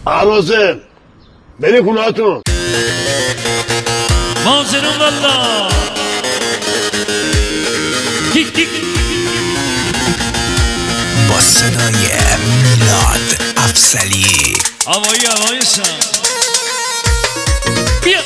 حسین بری خونهاتون. مازنون والله با صدای میلاد افضلی. هوایی سم بیا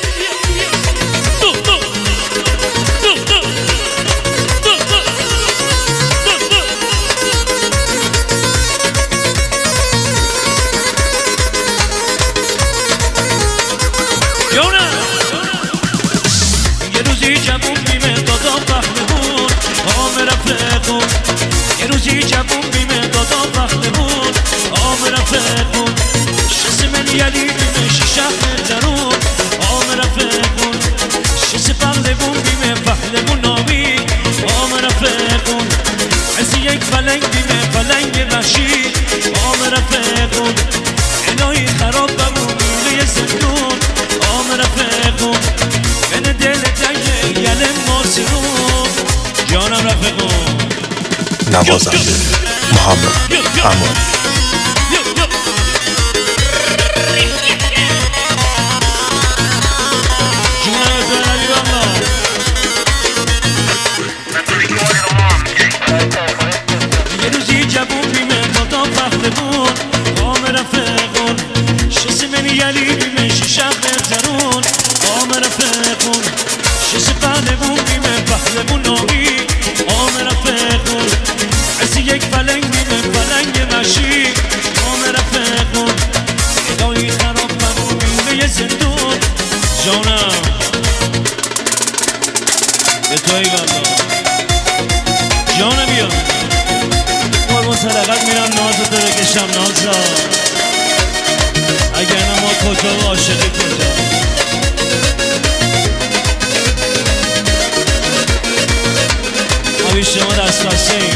یه روزی جوون بیمه دادم پهلوون آم رفقون، یه روزی جوون بیمه دادم پهلوون آم رفقون، شس من یلی بیمه شیشه درون آم رفقون، شس پهلوون بیمه پهلوون نامی آم رفقون، از یک پلنگ بیمه پلنگ وحشی آم رفقون، الهی خراب بمون میله زندون آم رفقون، من دل تنگه یل ماسیون جانم رفقون. نوازنده محمد امان. یه روزی جوون بیمه دادا پهلوون آم رفقون، شس من یلی بیمه شیشه درون آم رفقون، شس پهلوون بیمه پهلوون نامی آم رفقون، از یک پلنگ بیمه پلنگ وحشی آم رفقون، الهی خراب بمون میله زندون جانم به توی والله جانم بیا قربون صدقت میرم نازتو بکشم نازا، اگر نه ما کجا و عاشقی کجا. ما بیش شما دست بسته ایم.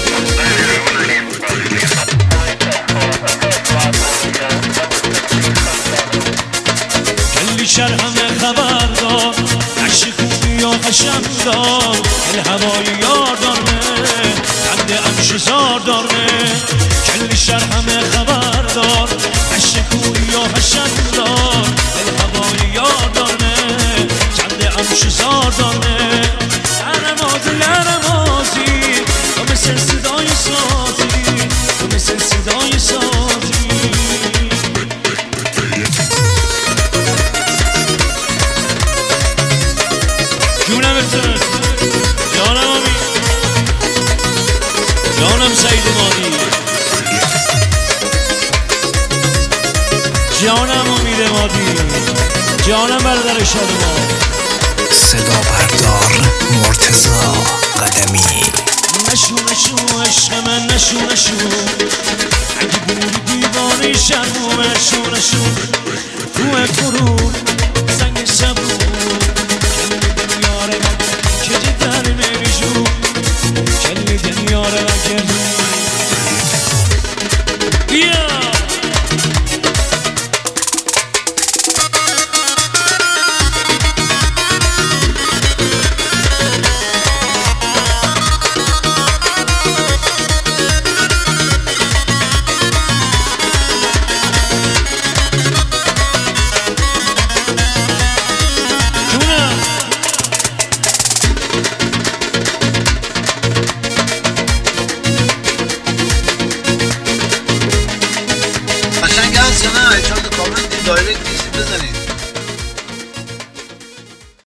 کلی شهر همه خبر دار، عشق خوبی و خشم دار، الهوایی یار دارمه خنده امشزار دارمه، کلی شهر همه خبر دار، عشق خوبی و خشم دار، الهوایی یار دارمه خنده امشزار دارمه، لرمازی تو مثل صدای سازی، تو مثل صدای سازی. جونم افسرس جانم آمی جانم سعید مادی جانم امید مادی جانم برادر شادمان. صدا بردار مرتضی قدمی. نشو نشو عشق من نشو نشو، اگه بودی دیوانه شرمو نشو نشو، روح فرون زنگ شبون کلی دنیاره مگه که جدر نمیشو، کلی دنیاره مگه بیا قشنگ هست یا نه؟ چند تا کامنت دایرکت نیستی بزنید.